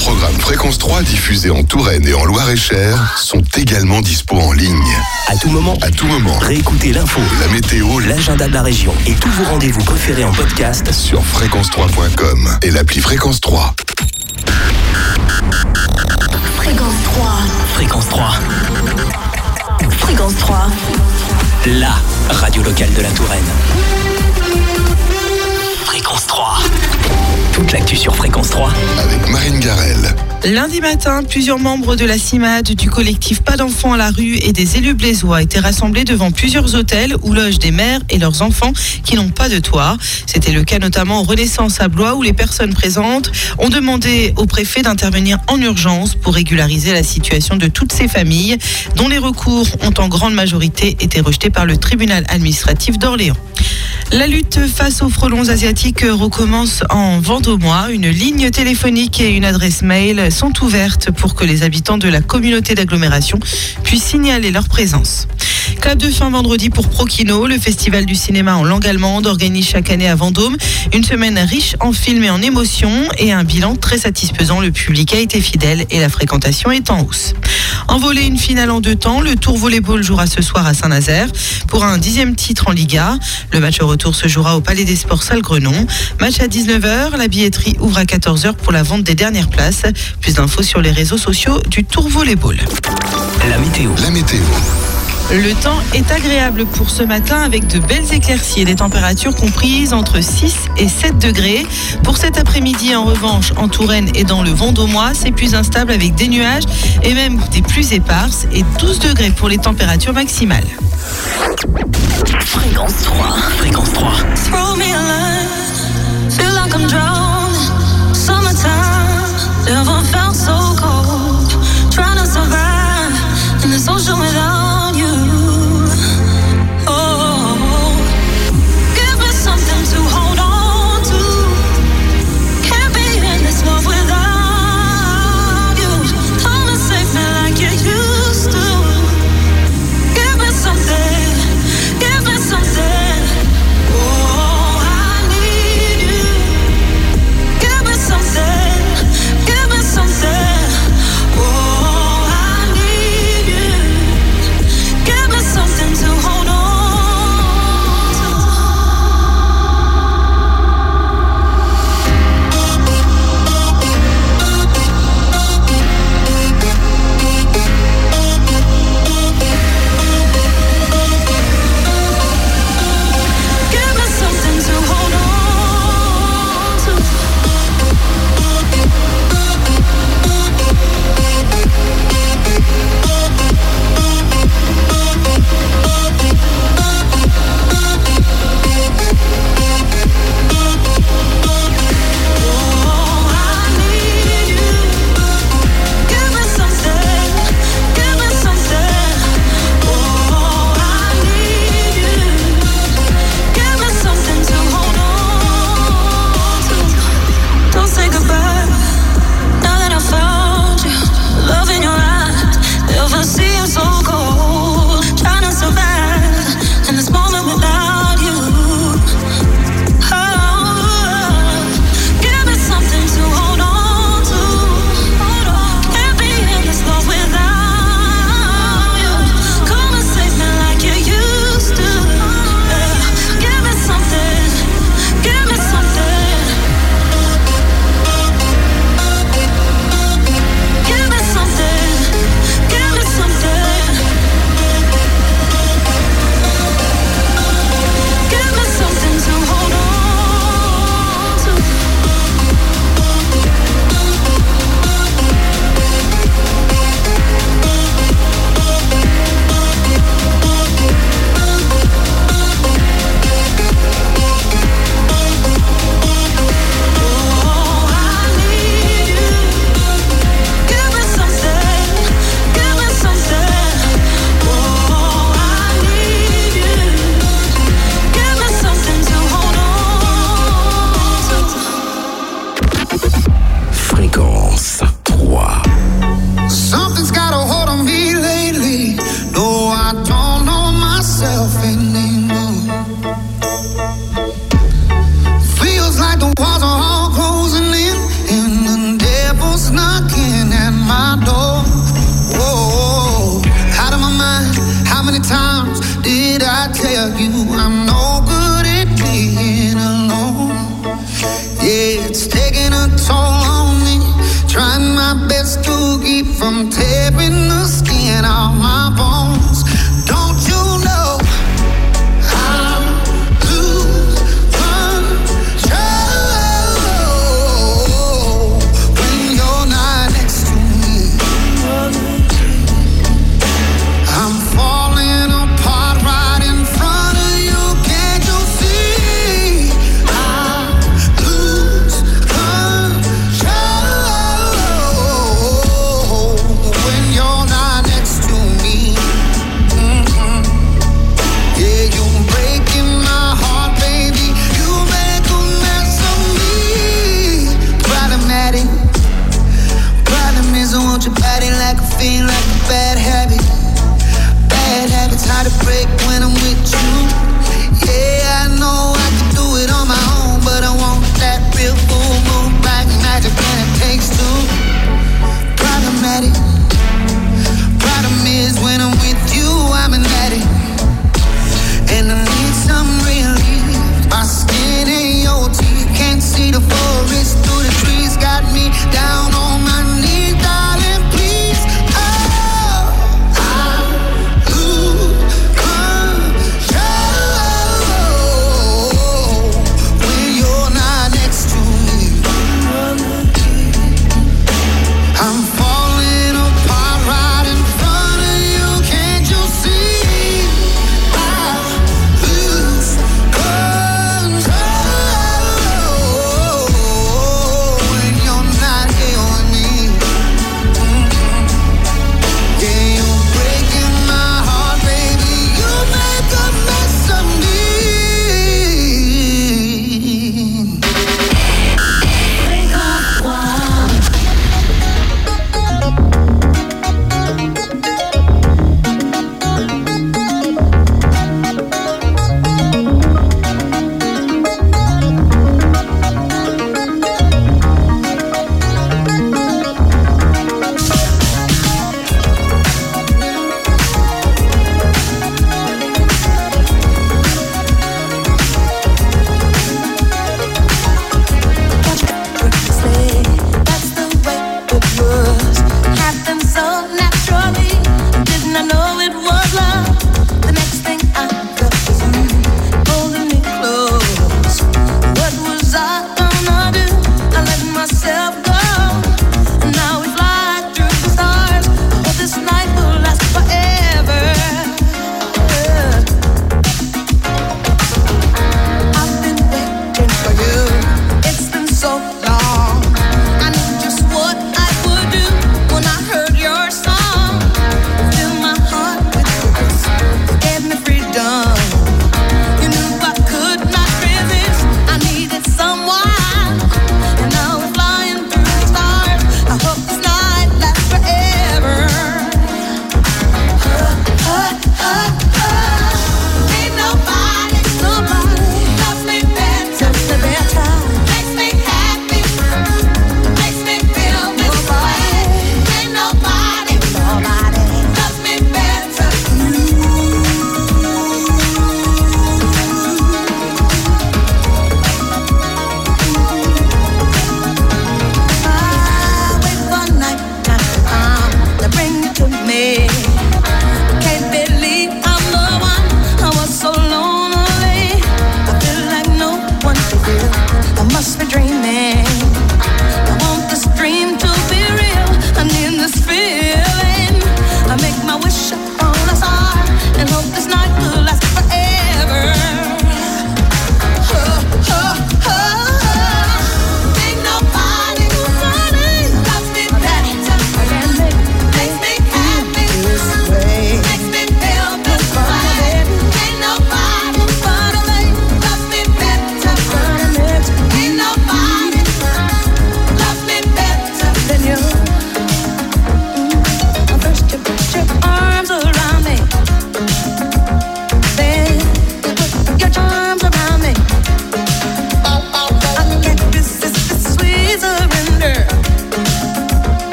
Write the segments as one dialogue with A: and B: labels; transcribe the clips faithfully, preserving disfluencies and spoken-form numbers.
A: programmes Fréquence trois diffusés en Touraine et en Loir-et-Cher sont également dispo en ligne.
B: À tout moment,
A: À tout moment,
B: réécoutez l'info,
A: la météo
B: l'agenda de la région et tous vos rendez-vous préférés en podcast
A: sur fréquence trois point com et l'appli Fréquence trois.
C: Fréquence trois.
B: Fréquence trois,
C: Fréquence trois.
B: la radio locale de la Touraine. Fréquence trois. Toute l'actu sur Fréquence trois.
A: Avec Marine Garel.
D: Lundi matin, plusieurs membres de la CIMAD, du collectif Pas d'enfants à la rue et des élus blésois étaient rassemblés devant plusieurs hôtels où logent des mères et leurs enfants qui n'ont pas de toit. C'était le cas notamment au Renaissance à Blois où les personnes présentes ont demandé au préfet d'intervenir en urgence pour régulariser la situation de toutes ces familles dont les recours ont en grande majorité été rejetés par le tribunal administratif d'Orléans. La lutte face aux frelons asiatiques recommence en Vendômois. Une ligne téléphonique et une adresse mail sont ouvertes pour que les habitants de la communauté d'agglomération puissent signaler leur présence. Clap de fin vendredi pour Prokino, le festival du cinéma en langue allemande organise chaque année à Vendôme une semaine riche en films et en émotions et un bilan très satisfaisant. Le public a été fidèle et la fréquentation est en hausse. En volley, une finale en deux temps, le Tour Volleyball jouera ce soir à Saint-Nazaire pour un dixième titre en Liga. Le match au retour se jouera au Palais des Sports Salle-Grenon. Match à dix-neuf heures, la billetterie ouvre à quatorze heures pour la vente des dernières places. Plus d'infos sur les réseaux sociaux du Tour Volleyball.
B: La météo.
A: La météo.
D: Le temps est agréable pour ce matin avec de belles éclaircies et des températures comprises entre six et sept degrés. Pour cet après-midi, en revanche, en Touraine et dans le Vendômois, c'est plus instable avec des nuages et même des pluies éparses et douze degrés pour les températures maximales.
C: Fréquence trois.
B: Fréquence trois.
E: Throw me a line, feel like I'm drowning. Summertime, never felt so cold. Trying to survive in this ocean without you. Oh, give me something to hold on to. Can't be in this world without you. Come and save me like you used to. Give me something, give me something. Oh, I need you.
F: it's taking a toll on me. Trying my best to keep from tearing the skin off my bones. Don't you know I'll lose control when you're not next to me? I'm falling apart right in front of you. Can't you see? I lose control when you're not next to me. Mm-hmm. Yeah, you're breaking my heart, baby. You make a mess of me. Problematic. Problem is I want your body like a fiend, like a bad habit. Bad habits hard to break when I'm with you. Yeah, I know I can do it on my own, but I want that real full moon black magic when it takes two. Problematic. Problem is when I'm with you, I'm an addict, and I need some relief. My skin ain't O T, can't see the forest through the trees. Got me down on my knees, darling, please. Oh, I lose control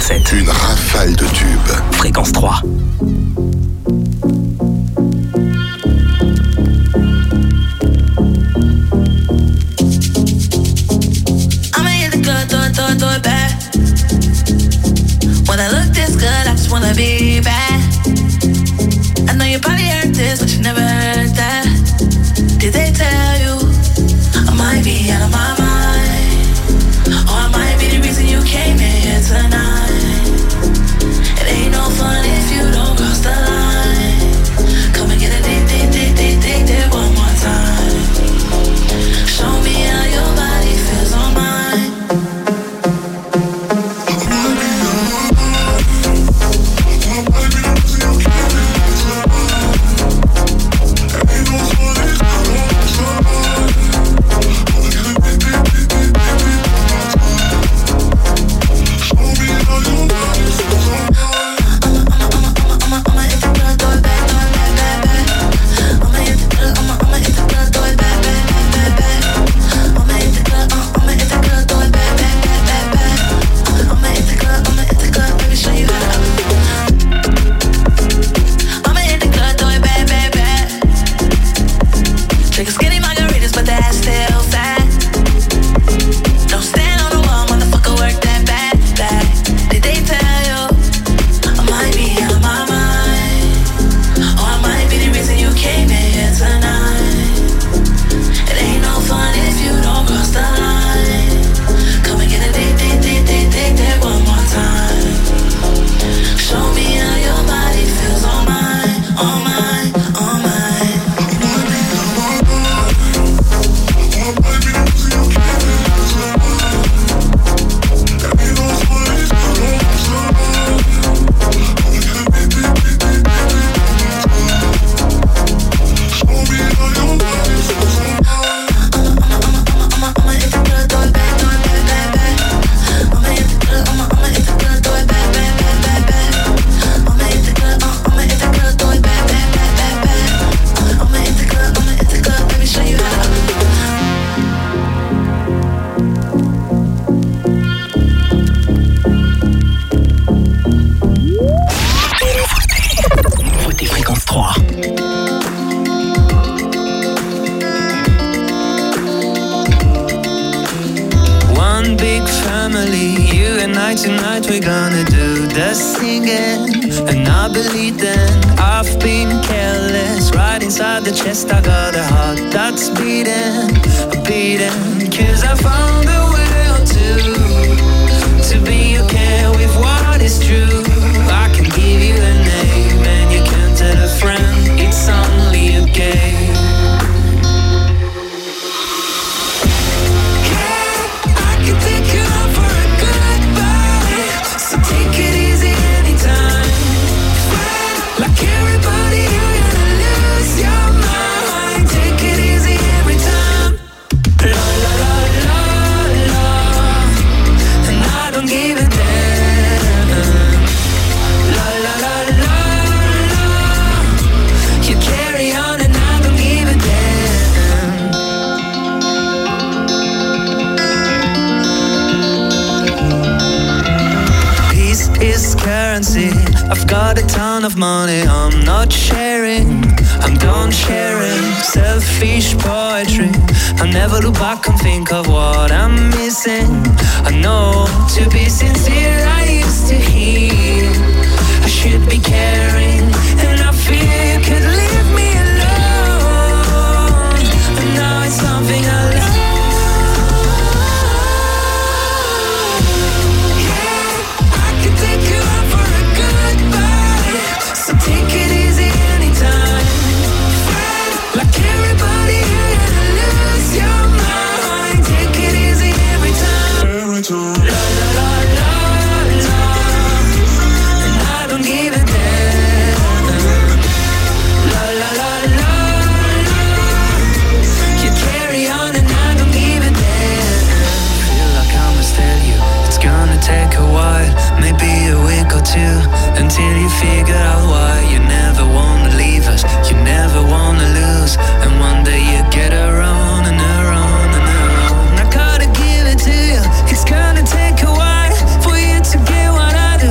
B: sept.
A: Une rafale de tubes.
B: Fréquence trois.
E: I'ma hit the club, throw it, throw it, throw it back. When I look this good, I just wanna be bad. I know you probably heard this, but you never heard that. Did they tell you I might be out of my mind? Or I might be the reason you came in here tonight. It ain't no fun if you don't cross the line. Come and get a date, date, date, date, date, date one more time. Show me how your body feels on mine.
G: I've got a ton of money, I'm not sharing, I'm done sharing. Selfish poetry, I never look back and think of what I'm missing. I know, to be sincere, I used to hear I should be caring, and I fear you could leave me alone. And now it's something I love. Take a while, maybe a week or two, until you figure out why you never wanna leave us, you never wanna lose, and one day you get around and around and around. I gotta give it to you, it's gonna take a while for you to get what I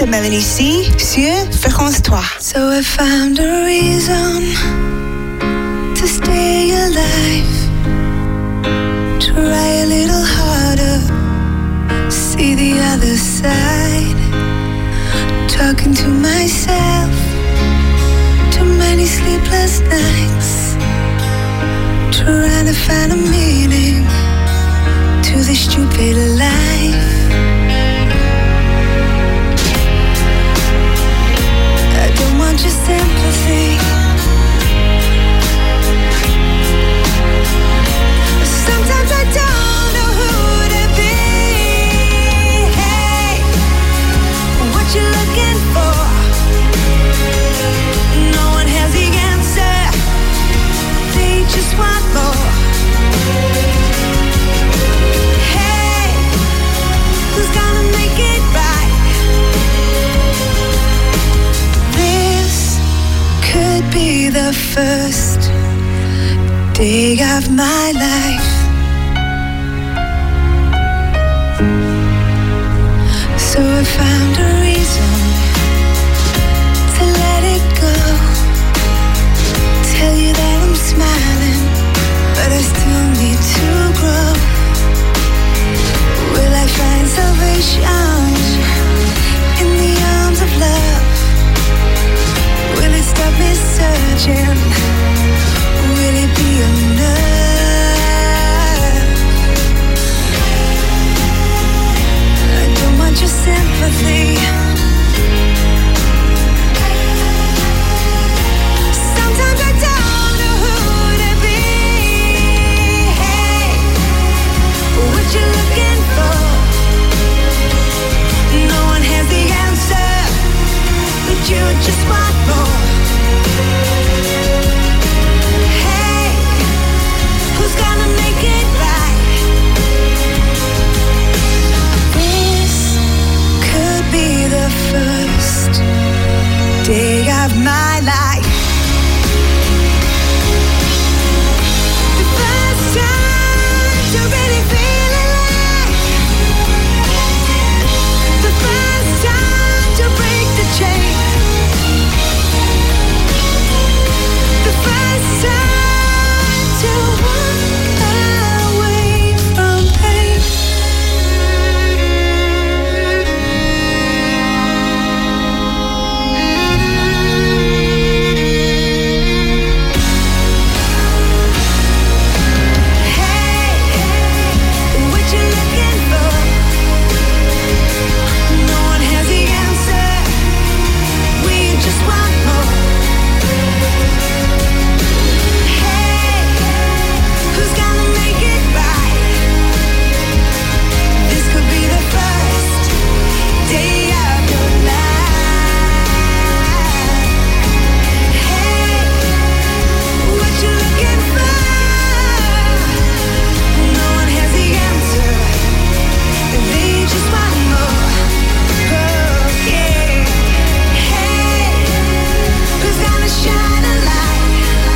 H: c'est Mélanie C sur Fréquence trois.
E: So I found a reason to stay alive. Try a little harder, see the other side. Talking to myself, too many sleepless nights. Trying to find a meaning to this stupid life. I don't want your sympathy. Sometimes I don't know who to be. Hey, what you looking for? No one has the answer. They just want more. Hey, who's gonna make it right? This could be the first day of my life. So I found a reason to let it go. Tell you that I'm smiling, but I still need to grow. Will I find salvation in the arms of love? Will it stop me searching? Will it be enough? I don't want your sympathy. Sometimes I don't know who to be. Hey, what you looking for? No one has the answer, but you just want more. Hey, who's gonna make it right? This could be the first day of my life. The first time to really feel alive. The first time to break the chain. The first time to walk away from pain. Hey, what you looking for? No one has the answer. We just want more. Hey, who's gonna make it right? This could be the first day of your life. Hey, what you looking for? No one has the answer. They just want more. Oh, yeah. Hey, who's gonna shine a light?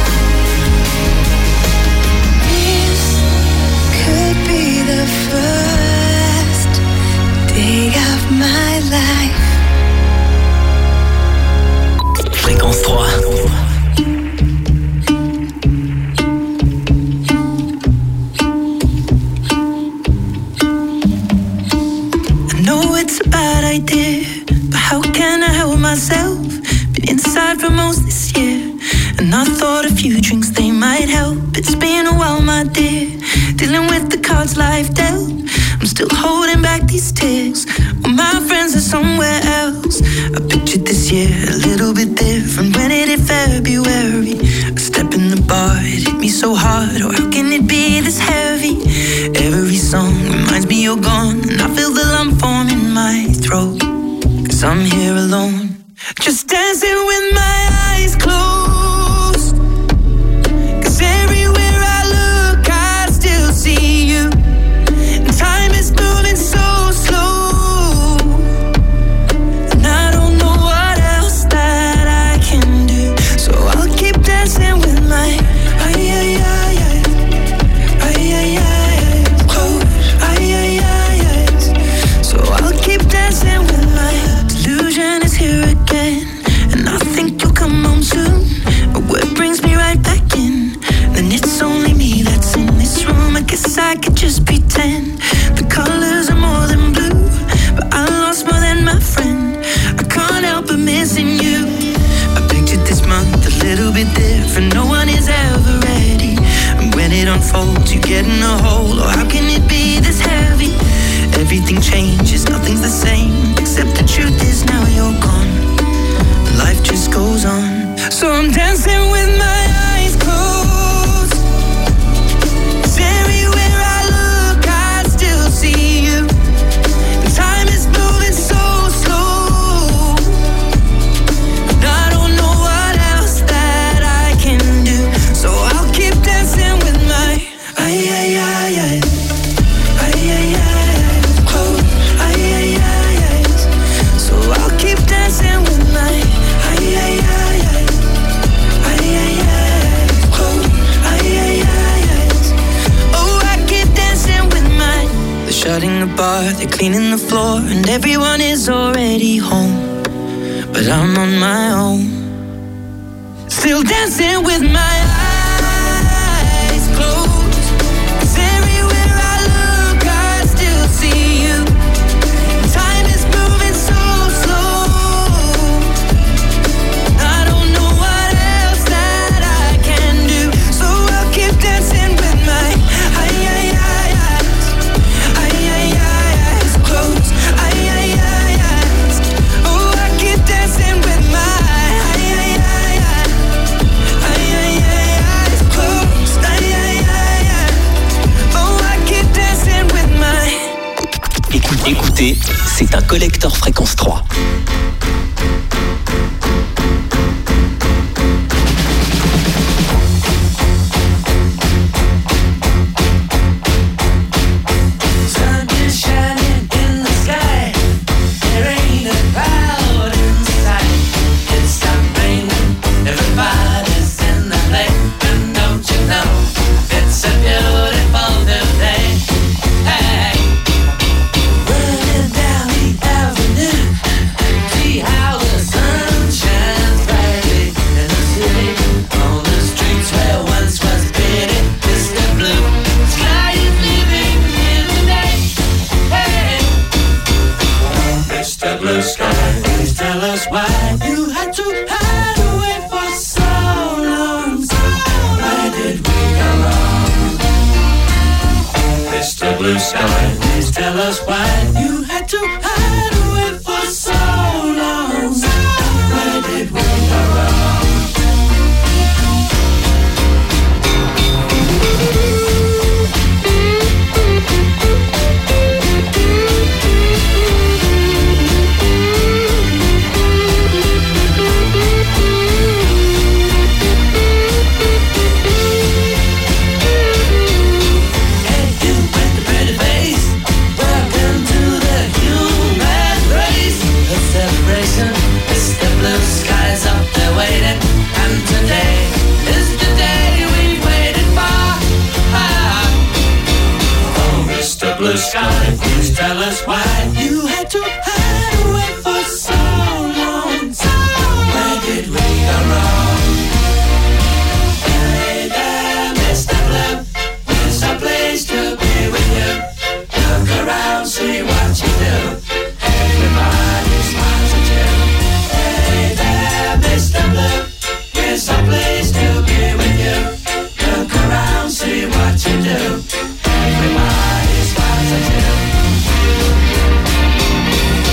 E: This could be the first day of my life.
B: Fréquence trois.
E: I know it's a bad idea, but how can I help myself? Been inside for most this year, and I thought a few drinks they might help. It's been a while, my dear, dealing with the cards life dealt. I'm still holding back these tears, well, my friends are somewhere else. I pictured this year a little bit different. When it hit February, a step in the bar, it hit me so hard. Oh, how can it be this heavy? Every song reminds me you're gone, and I feel the lump form in my throat. Cause I'm here alone, just dancing with my eyes closed. Cause everywhere I look, I still see you. And time is moving so slow, and I don't know what else that I can do. So I'll keep dancing with my ay, ay, ay, ay.
G: wish I could just pretend the colors are more than blue, but I lost more than my friend. I can't help but missing you. I pictured this month a little bit different. No one is ever ready, and when it unfolds, you get in a hole. Oh, how can it be this heavy? Everything changes, nothing's the same, except the truth is now you're gone. Life just goes on. So I'm dancing with my eyes closed. 'Cause everywhere I look, I still see you. And time is moving so slow, and I don't know what else that I can do. So I'll keep dancing with my ay ay ay ay ay ay ay close ay ay ay ay. So I'll keep dancing with my ay ay ay ay ay ay ay close ay ay ay ay. Oh, I keep dancing with my. They're shutting the bar, they're cleaning the floor, and everyone is already home, but I'm on my own, still dancing with my eyes closed. 'Cause everywhere I look, I still see you. Time is moving so slow, I don't know what else that I can do. So I'll keep dancing with my ay ay ay eyes, ay ay ay eyes closed, ay ay ay eyes. Oh, I keep dancing with my ay ay ay ay ay ay ay eyes closed, ay ay ay ay. Oh, I keep dancing with my.
B: Écoutez, écoutez, c'est un collecteur fréquence trois.
G: Sun is shining in the sky. There ain't a cloud in sight. It's stopped raining. Everybody's in the lake, and don't you know it's a beautiful new day? Hey, running down the avenue, see how the sun shines brightly in the city. On the streets where once was pity, Mister Blue Sky is living here today. Hey, Mister Blue Sky, please tell us why you had to hide away for so long. Where did we go wrong? Mister Blue Sky, please tell us why you had to hide away for so long. Where did we go wrong? Hey, you with the pretty face, welcome to the human race. A celebration, Mister Blue Sky's up there waiting, and today is the day we've waited for. Ah. Oh, Mister Blue Sky, please tell us why you had to hide away for so long. Where did we go wrong? Hey there, Mister Blue, it's a place to be with you. Look around, see what you do. Everybody smiles at you. Hey there, Mister Blue, it's a place to be with you. Look around, see what you do. Everybody smiles at you.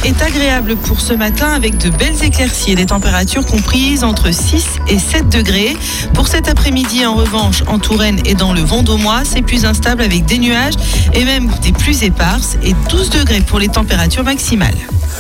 D: est agréable pour ce matin avec de belles éclaircies et des températures comprises entre six et sept degrés. Pour cet après-midi, en revanche, en Touraine et dans le Vendômois, c'est plus instable avec des nuages et même des pluies éparses et douze degrés pour les températures maximales.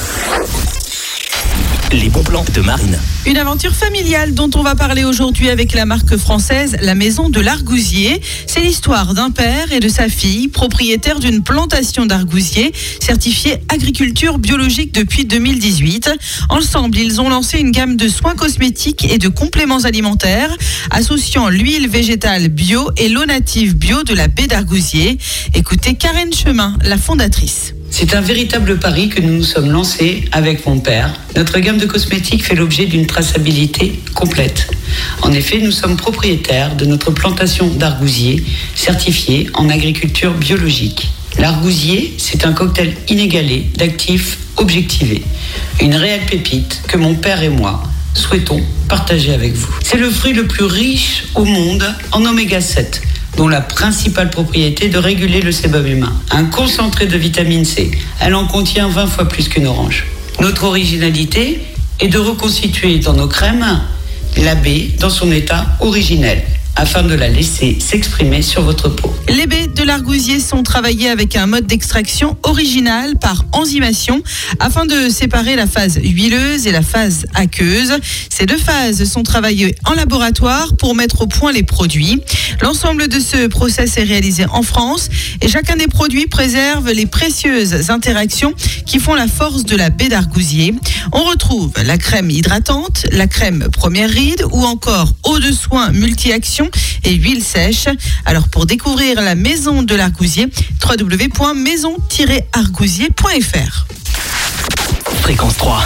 B: Les bons plans de Marine.
D: Une aventure familiale dont on va parler aujourd'hui avec la marque française La Maison de l'Argousier. C'est l'histoire d'un père et de sa fille, propriétaires d'une plantation d'argousiers certifiée agriculture biologique depuis deux mille dix-huit. Ensemble, ils ont lancé une gamme de soins cosmétiques et de compléments alimentaires associant l'huile végétale bio et l'eau native bio de la baie d'Argousier. Écoutez Karen Chemin, la fondatrice.
I: C'est un véritable pari que nous nous sommes lancés avec mon père. Notre gamme de cosmétiques fait l'objet d'une traçabilité complète. En effet, nous sommes propriétaires de notre plantation d'argousiers certifiée en agriculture biologique. L'argousier, c'est un cocktail inégalé d'actifs objectivés. Une réelle pépite que mon père et moi souhaitons partager avec vous. C'est le fruit le plus riche au monde en oméga sept. Dont la principale propriété est de réguler le sébum humain. Un concentré de vitamine C. Elle en contient vingt fois plus qu'une orange. Notre originalité est de reconstituer dans nos crèmes la baie dans son état originel, afin de la laisser s'exprimer sur votre peau.
D: Les baies de l'argousier sont travaillées avec un mode d'extraction original par enzymation afin de séparer la phase huileuse et la phase aqueuse. Ces deux phases sont travaillées en laboratoire pour mettre au point les produits. L'ensemble de ce process est réalisé en France et chacun des produits préserve les précieuses interactions qui font la force de la baie d'argousier. On retrouve la crème hydratante, la crème première ride ou encore eau de soin multi-action et huile sèche. Alors pour découvrir la Maison de l'Argousier, w w w point maison tiret argousier point f r.
B: Fréquence trois.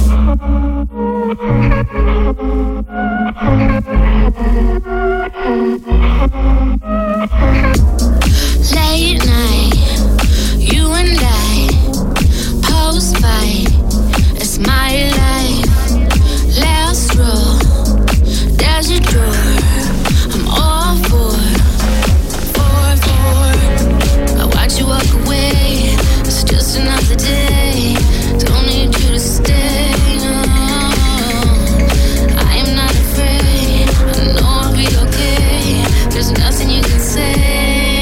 E: Late night, you and I, post fight, it's my life. Last row, there's your door. I'm all for, for, for. I watch you walk away. It's just another day. Don't need you to stay. No. I am not afraid. I know I'll be okay. There's nothing you can say.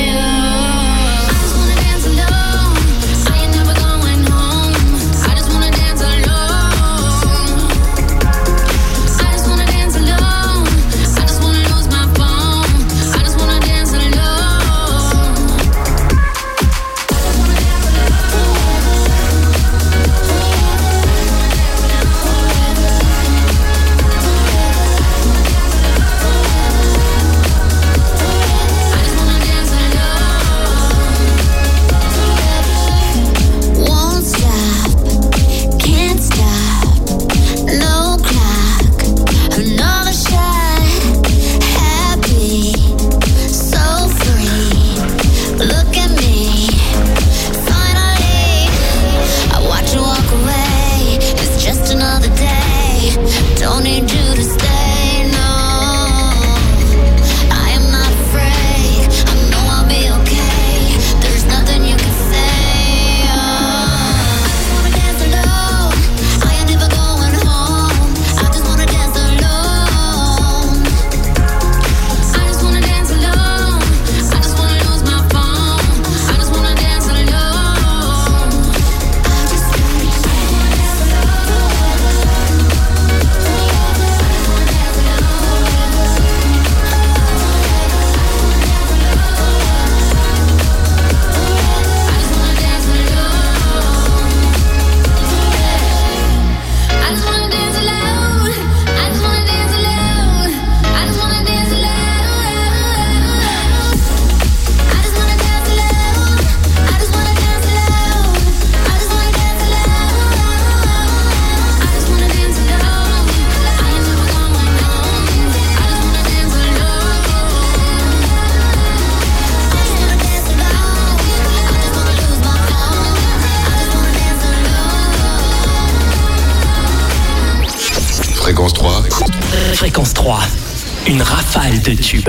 A: Fréquence trois.
B: Fréquence trois. Une rafale de tubes.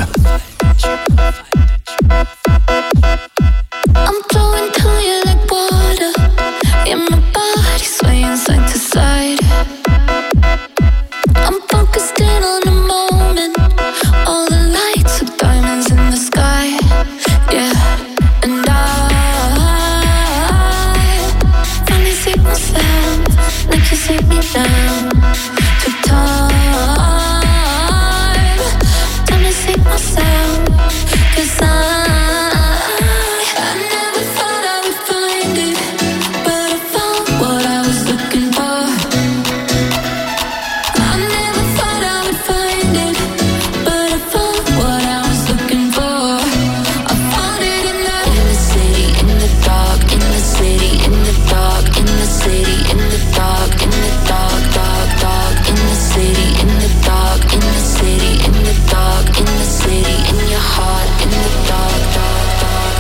E: I'm flowing to you like water in my body, swaying. down to time. Time to see myself, 'cause I I never thought I would find it, but I found what I was looking for. I never thought I would find it, but I found what I was looking for. I found it in the in the city, in the dark, in the city, in the dark, in the city, in the dark, in the dark, dark, dark, in the city, in the dark, in the city, in the dark, in the city, in your heart, in the dark, dark, dark.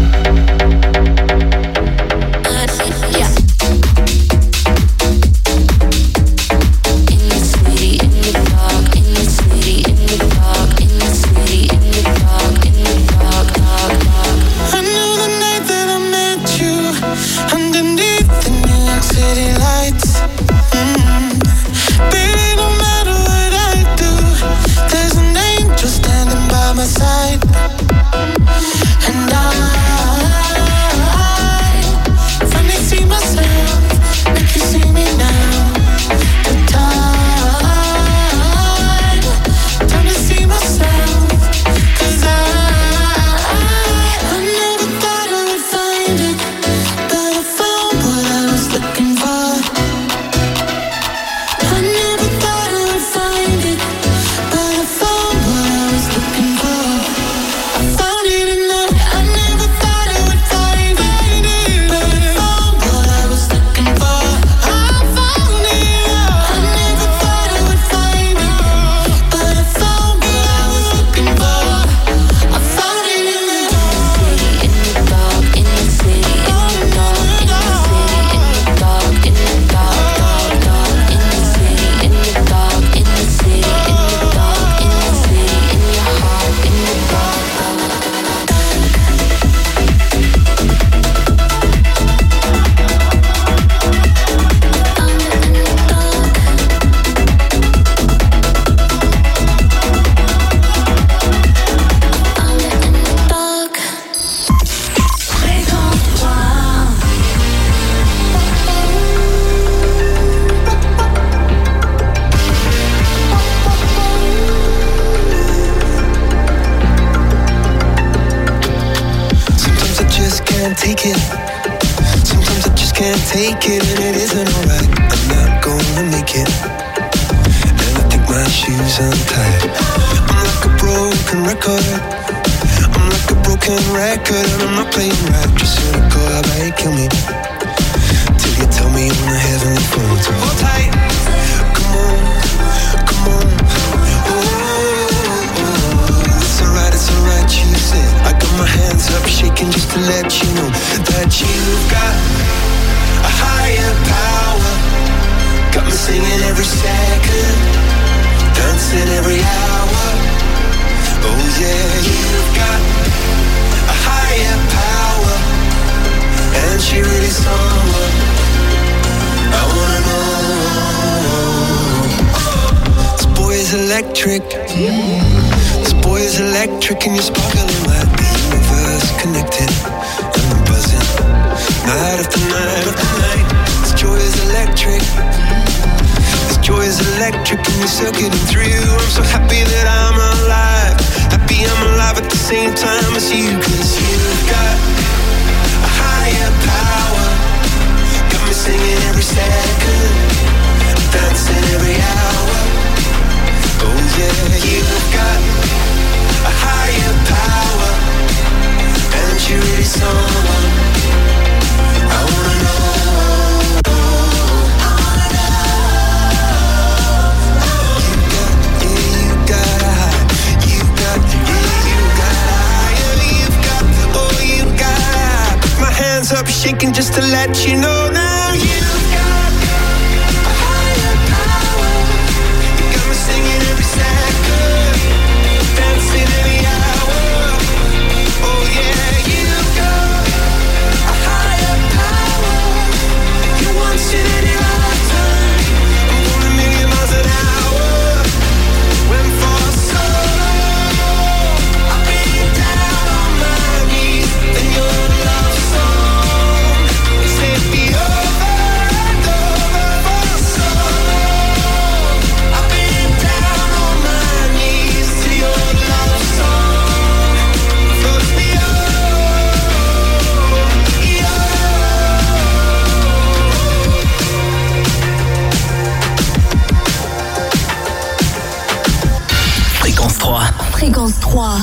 E: Yeah. In the city, in the dark, in the city, in the dark, in the city, in the dark, in the dark, dark, dark.
F: I knew the night that I met you underneath the New York City lights. Mm. Baby, no matter what I do, there's an angel standing by my side. And I finally see myself, make you see me now. The time, time to see myself, 'cause I I never thought I would find it, but I found what I was looking for. I never thought I would find it, but I found what I was looking for. I found it in the I never thought I would find it, but I found what I was looking for. I found it. I never thought I would find it, but I found what I was looking for. I found it in the
E: In the dark, in the city, in the dark, in the city, in the dark, in the dark, dark, dark, in the city, in the dark, in the city, in the dark, in the city, in your heart, in the dark.
F: Sometimes I just can't take it. Sometimes I just can't take it, and it isn't alright. I'm not gonna make it, and I think my shoes untied. I'm like a broken record. I'm like a broken record, and I'm not playing right. Just cynical, how about you kill me till you tell me on the heavenly phone to hold tight. Come on, come on. Oh, it's alright, it's alright, you said. I got my hands up shaking just to let you know that you've got a higher power. Got me singing every second, dancing every hour. Oh yeah, you've got a higher power, and she really someone I wanna know. This boy is electric. This boy is electric, and you're sparkling like the universe connected, and I'm buzzing night after night after night. This joy is electric. This joy is electric, and you're circuiting through. I'm so happy that I'm alive. Happy I'm alive at the same time as you, 'cause you've got a higher power. Got me singing every second, dancing every hour. Oh yeah, you've got a higher power, and you're really someone I wanna know. I wanna know. You got, yeah, you got a high. You got, yeah, you got a higher. You've got, oh, you got a high. My hands up shaking just to let you know now. You've got a higher power. You got me singing every second, dancing every hour. Oh yeah, you've got a higher power. You want it in your lifetime. I'm going a million miles an hour. Went for so long, I've been down on my knees, and your love song set me over.
C: Fréquence trois.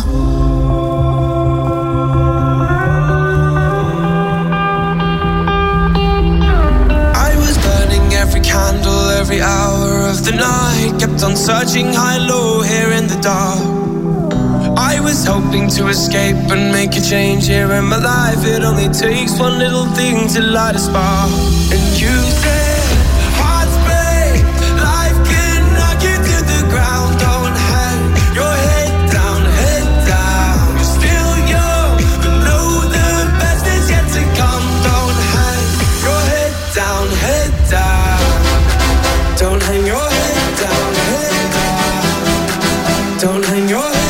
J: I was burning every candle, every hour of the night. Kept on searching high, low, here in the dark. I was hoping to escape and make a change here in my life. It only takes one little thing to light a spark. And you said, hearts break, life can knock you to the ground. Don't hang your head down, head down. You're still young, but know the best is yet to come. Don't hang your head down, head down. Don't hang your head down, head down. Don't hang your head.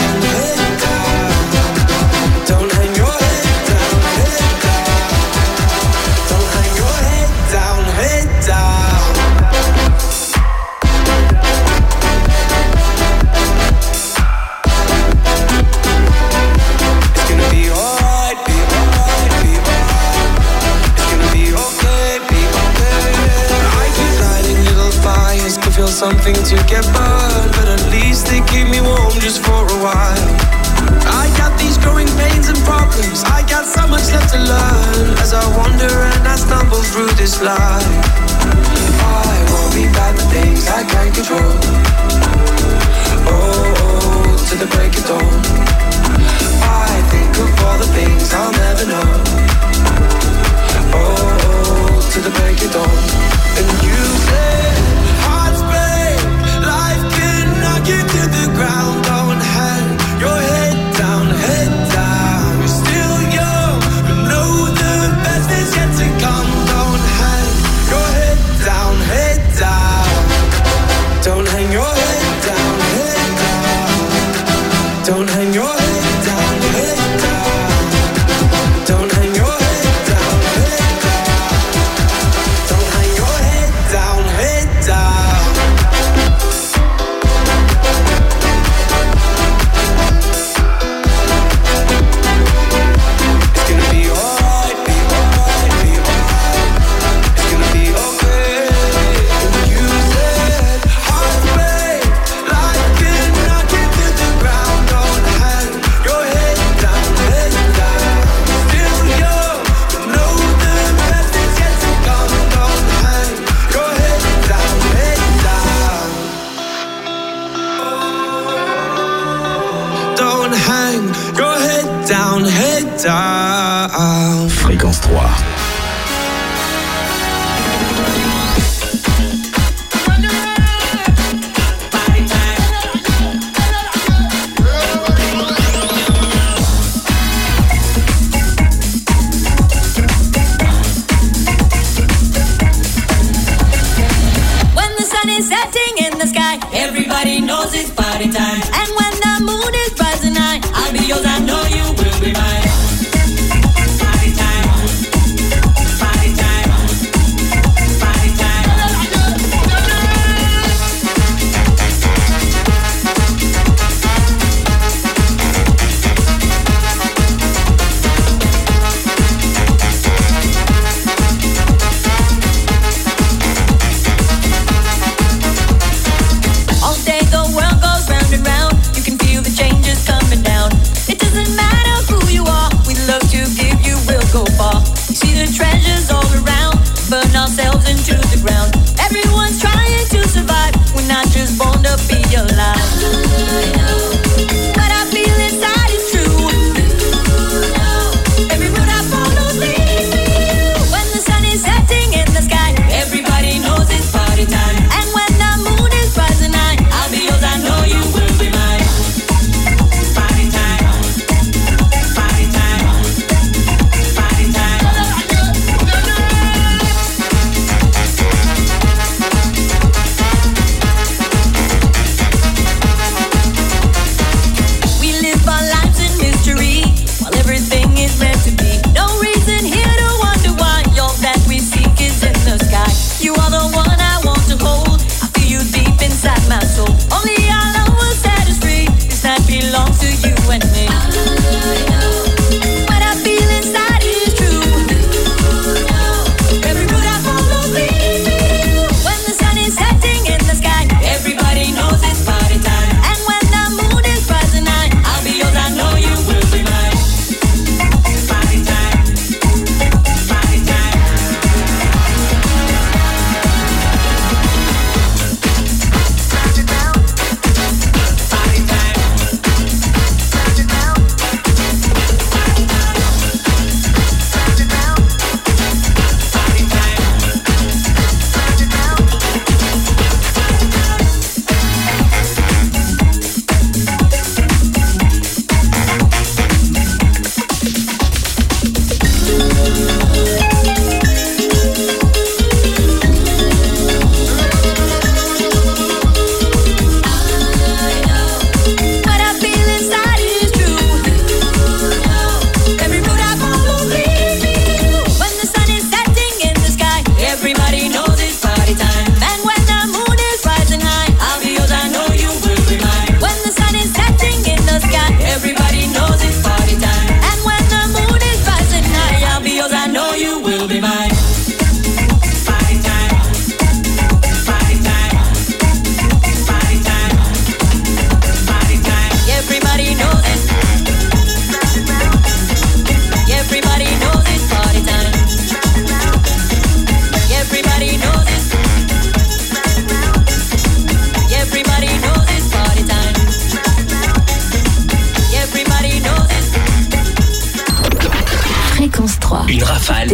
J: Something to get burned, but at least they keep me warm just for a while. I got these growing pains and problems, I got so much left to learn. As I wander and I stumble through this life, I worry about the things I can't control. Oh, oh, to the break of dawn, I think of all the things I'll never know. Oh, oh, to the break of dawn. And you said, get to the ground, don't hang your head down, head down. You're still young, but know the best is yet to come. Don't hang your head down, head down. Don't hang your head down, head down. Don't hang your head down, head down. Don't hang your head down, head down. Don't hang your head down, head down. Down, head down.
B: Fréquence trois.
E: When the sun is setting in the sky, everybody knows it's party time. And when the moon is rising high, I'll be yours, I know you will be mine. Party time, party time, party time. All day the world goes round and round. You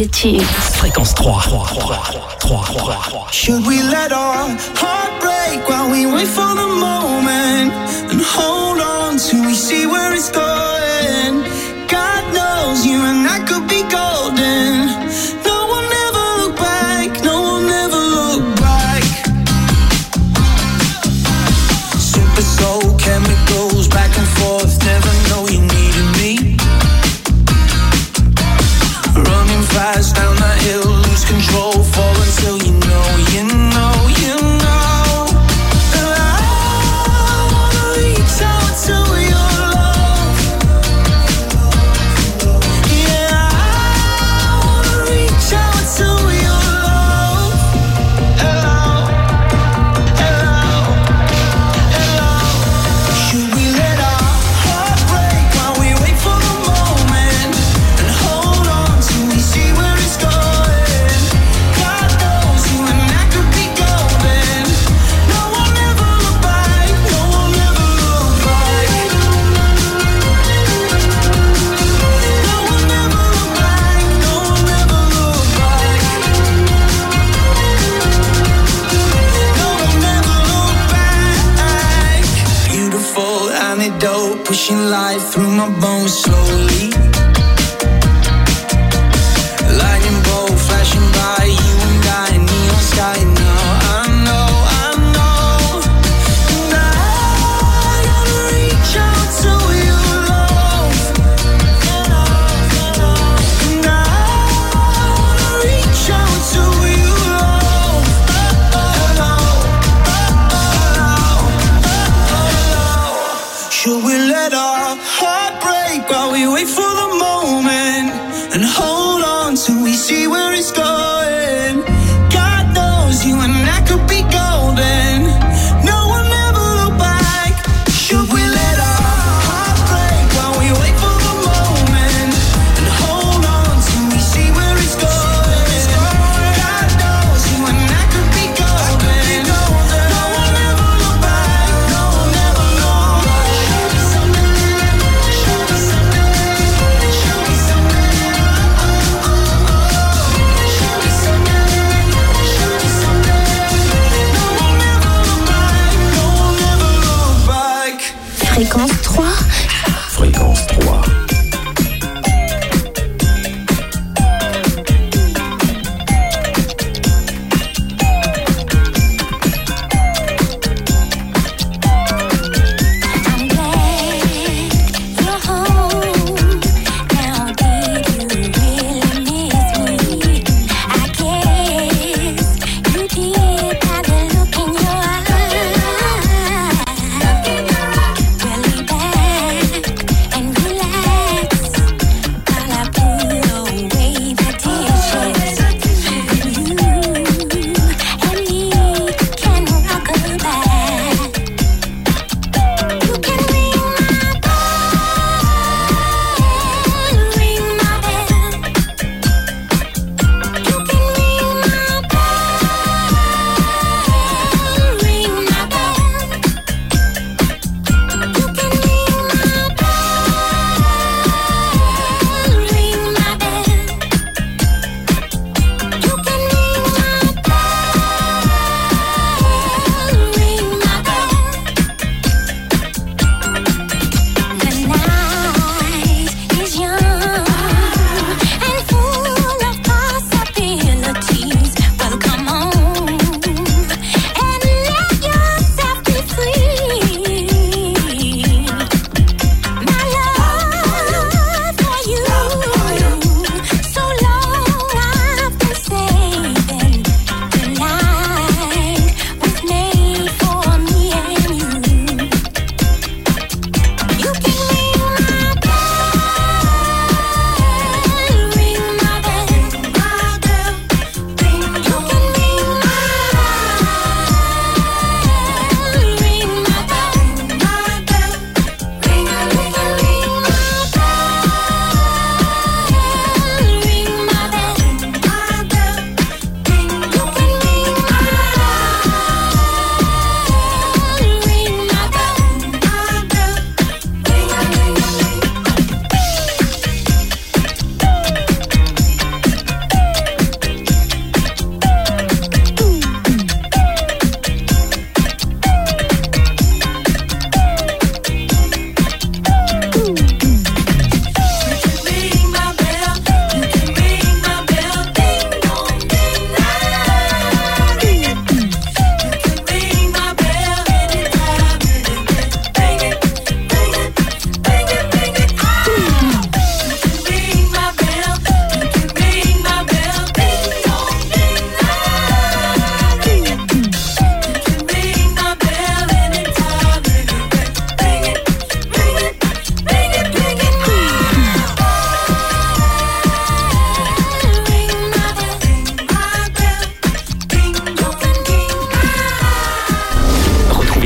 C: positive.
B: Fréquence trois.
F: Should we let our heart break while we wait for the moment and hold on till we see where it's going? God knows you and I could be golden. No one ever look back, no one ever look back. Super soul chemicals back and forth, never know you needed me. Running fast down that hill, lose control, fall until you know, you know, you know. And I wanna reach out to your love. Yeah, I wanna reach out to your love. Hello, hello, hello. Should we let our heart break while we wait for the moment and hold on till we see where it's going? God knows you and I could be golden. No one ever look back, no one ever look back. No one ever look back, no one ever look back. No one ever look back. Beautiful antidote, pushing life through my bones slowly. Lightning bolt flashing by, you and I, neon sky now. I know, I know. And I gotta reach out to your love. And I wanna reach out to your love. Hello, hello. Should we let our heart break while we wait for the moment and hold on till we see where it's going? God knows you and I could be golden. No one ever look back. Should we let our heart break while we wait for the moment and hold on till we see where it's going? God knows you and I could be golden. No one ever look back. No one ever look back. Show me something. Show me something. Show me something. Show me something. Show me something. No one ever look back. No one ever look back.
C: Fréquence trois.
B: Fréquence trois.
E: I'm glad you're home. Now, did you really miss me? I guess you did by the look in your eyes. Really bad.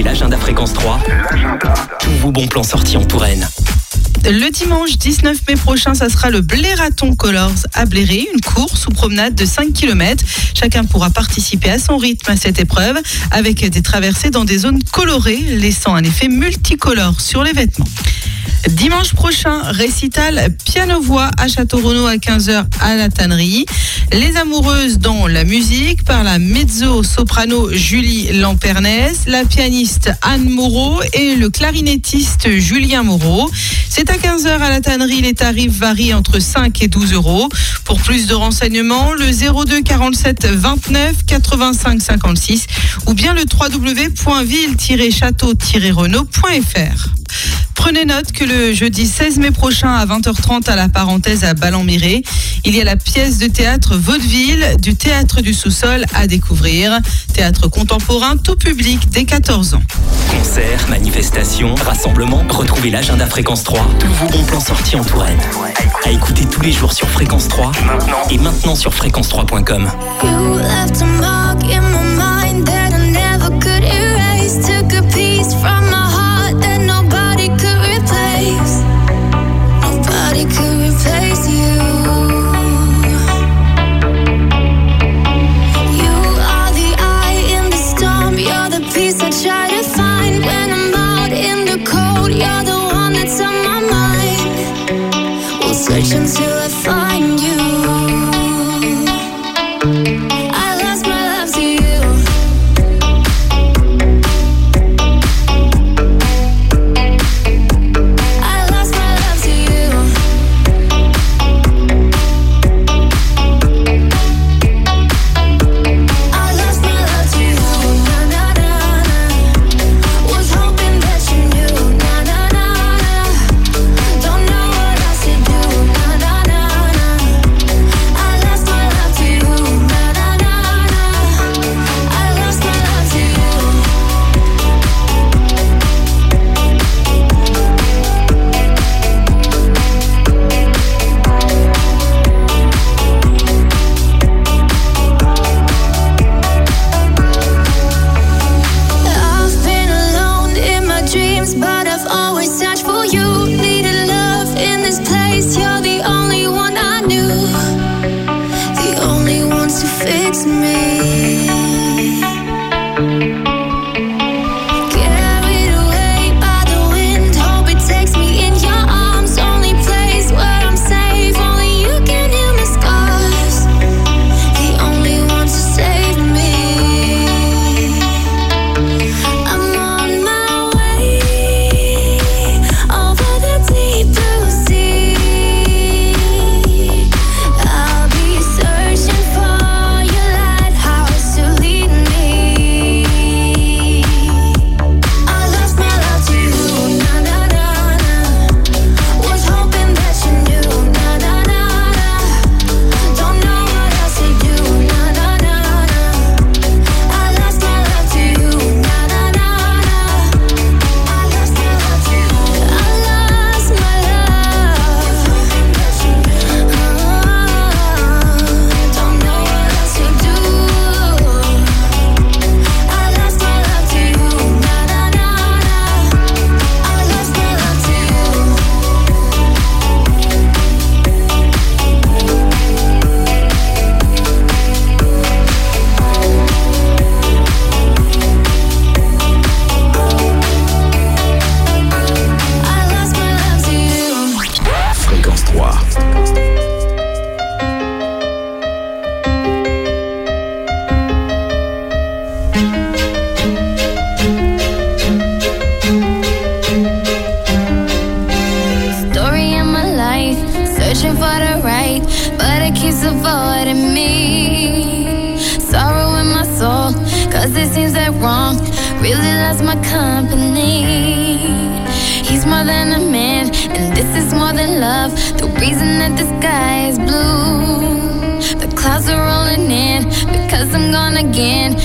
B: l'agenda Fréquence trois. Tous vos bons plans sortis en Touraine.
D: Le dimanche dix-neuf mai prochain, ça sera le Blaireton Colors à Bléré, une course ou promenade de cinq kilomètres. Chacun pourra participer à son rythme à cette épreuve avec des traversées dans des zones colorées, laissant un effet multicolore sur les vêtements. Dimanche prochain, récital piano-voix à Château-Renaud à quinze heures à la Tannerie. Les amoureuses dans la musique par la mezzo-soprano Julie Lampernaise, la pianiste Anne Moreau et le clarinettiste Julien Moreau. C'est à quinze heures à la Tannerie. Les tarifs varient entre cinq et douze euros. Pour plus de renseignements, le zéro deux quarante-sept vingt-neuf quatre-vingt-cinq cinquante-six ou bien le w w w point ville tiret château tiret renaud point f r. Prenez note que le jeudi seize mai prochain à vingt heures trente à la Parenthèse à Ballon-Miré, il y a la pièce de théâtre Vaudeville du Théâtre du Sous-Sol à découvrir. Théâtre contemporain tout public dès quatorze ans.
B: Concerts, manifestations, rassemblements, retrouvez l'agenda Fréquence trois. Tous vos bons plans sortis en Touraine. À écouter tous les jours sur Fréquence trois maintenant. Et maintenant sur fréquence trois point com.
E: You left a mark in my mind that I never could erase. Took a piece from my heart that nobody could replace. Nobody could replace you. You are the eye in the storm. You're the peace I try to find when I'm out in the cold. You're the one that's on my mind. We'll search until I find you.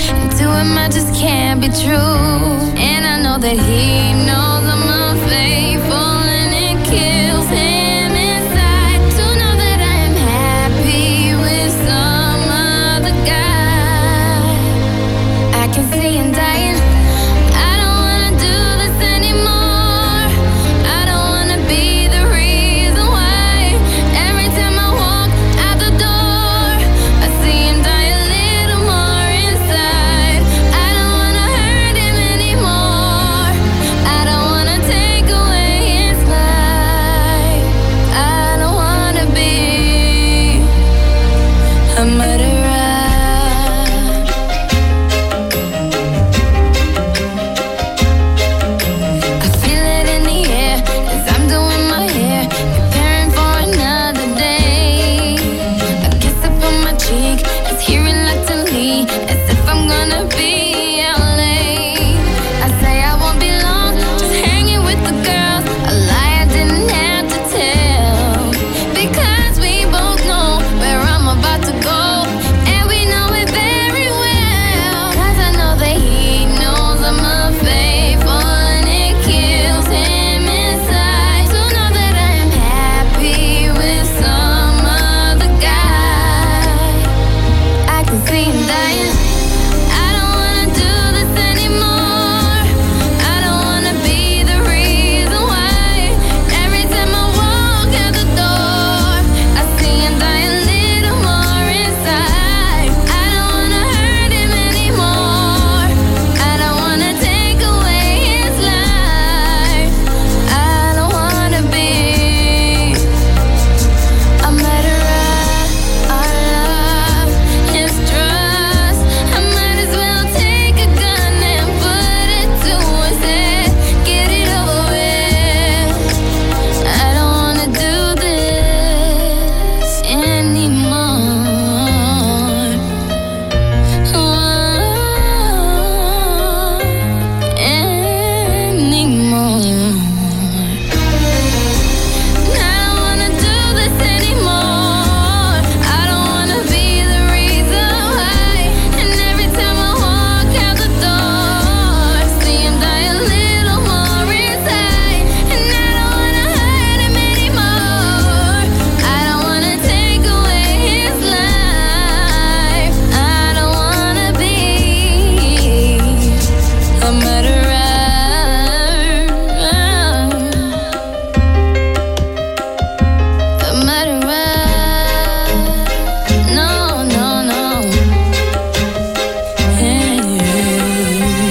E: Again, into him I just can't be true. And I know that he knows I'm a fake.